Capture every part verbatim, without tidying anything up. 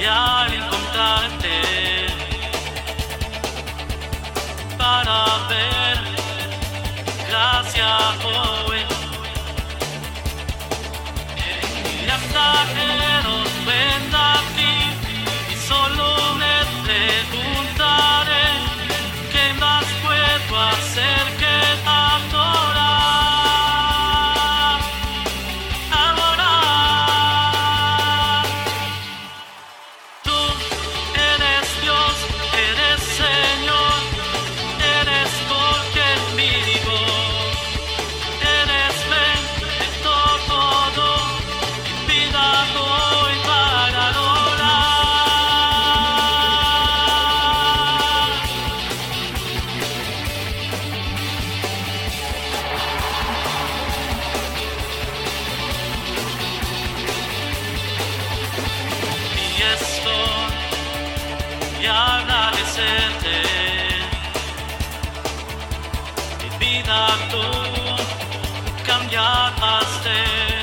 y al encontrarte para ver gracia hoy y hasta que nos venda a ti y solo me preguntaré qué más puedo hacer que adorar. Y agradecerte, mi vida tú cambiaste,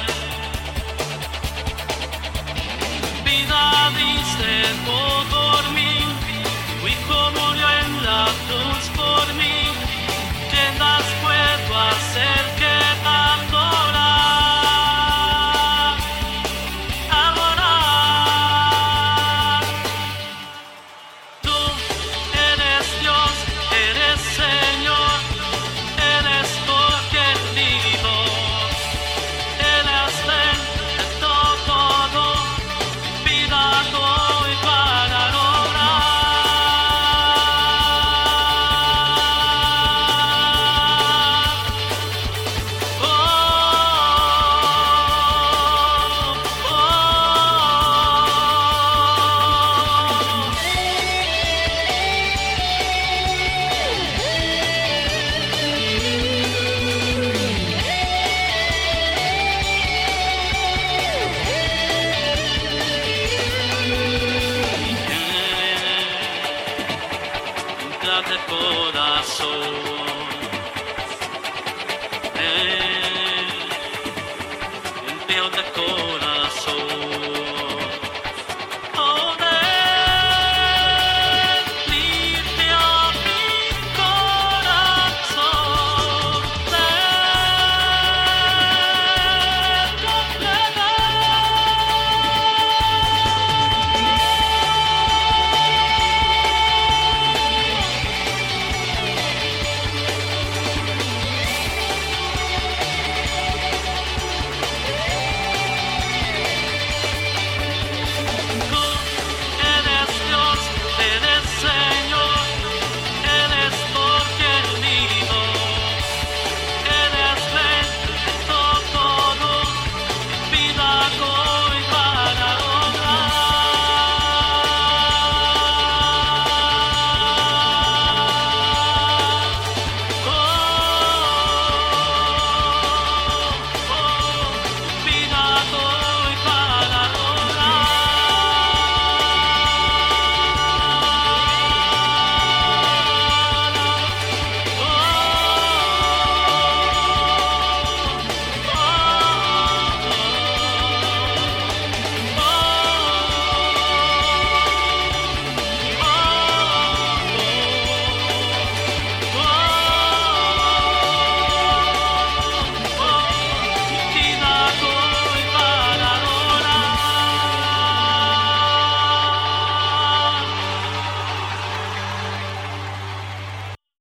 vida diste por mí, tu hijo murió en la cruz por mí, ¿qué más puedo hacer que adorar? De corazón